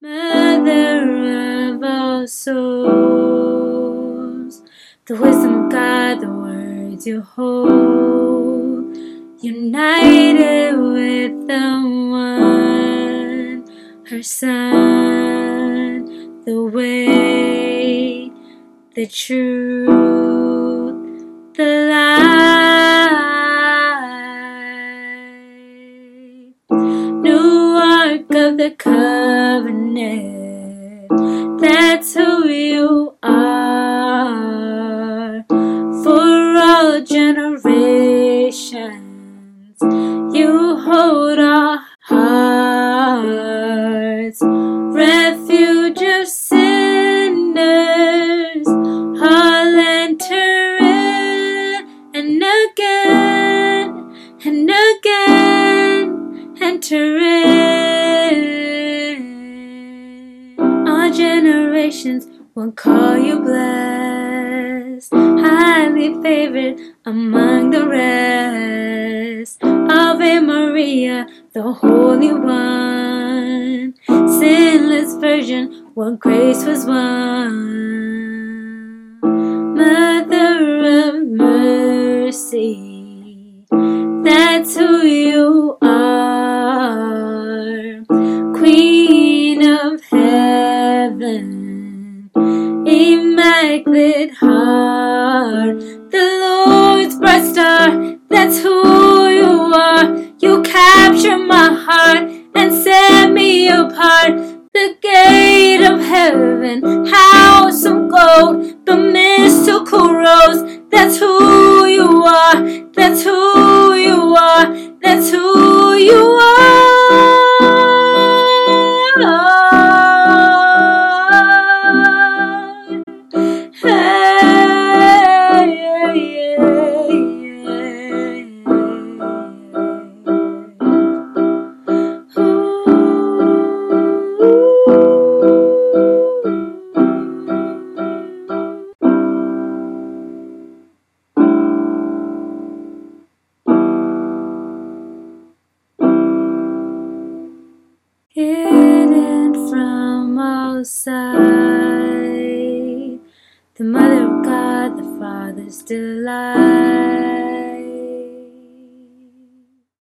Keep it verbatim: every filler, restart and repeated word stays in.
Mother of all souls, the wisdom of God, the words you hold, united with the one, her Son, the way, the truth, the life. New ark of the covenant, that's who you are. For all generations, you hold our hearts. Refuge of sinners, all enter in, and again, and again, enter in. All generations will call you blessed, highly favored among the rest. Ave Maria, the Holy One, sinless Virgin, what grace was won. Mother of mercy, that's who you are. Queen of heaven, immaculate heart, the Lord's bright star, that's who you are. You capture my heart and set me apart. The gate of heaven, house of gold, the mystical rose, that's who you are, that's who you are, that's who you are. Hidden from all sight, the Mother of God, the Father's delight.